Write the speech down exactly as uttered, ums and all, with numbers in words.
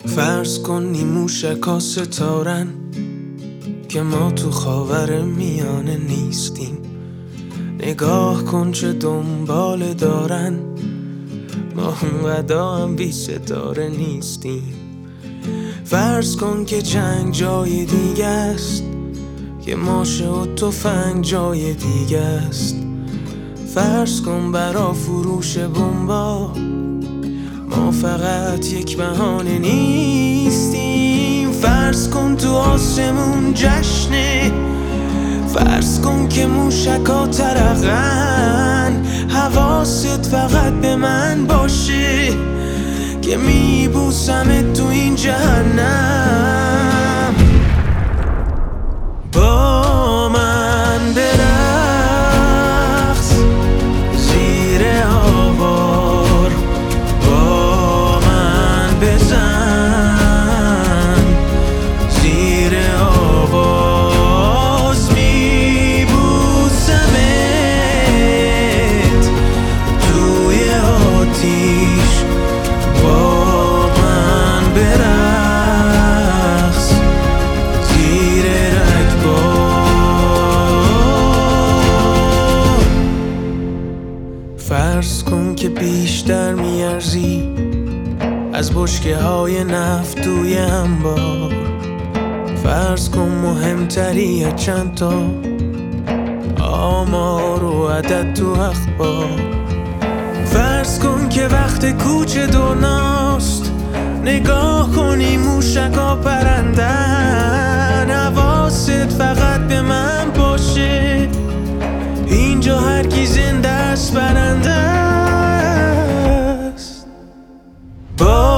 فرض کن این موشکا ستارن که ما تو خاور میانه نیستیم. نگاه کن چه دنبال دارن، ما اونقدر هم بی ستاره نیستیم. فرض کن که جنگ جای دیگه است، که ماشه و تفنگ جای دیگه است. فرض کن برا فروش بمبا ما فقط یک بهانه نیستیم. فرض کن تو آسمون جشنه، فرض کن که موشکا ترقن. حواست فقط به من باشه که میبوسمت تو این جهنم. با من برقص زیر آوار، با من بزن زیر آواز. میبوسمت توی آتیش، با من برقص زیر رگبار. فرض کن که بیشتر میارزی از بشکه های نفت توی انبار. فرض کن مهمتری از چند تا آمار و عدد تو اخبار. فرض کن که وقت کوچ دنیاست، نگاه کنی موشکا پرندن. حواست فقط به من باشه، اینجا هر کی زنده است برنده است. با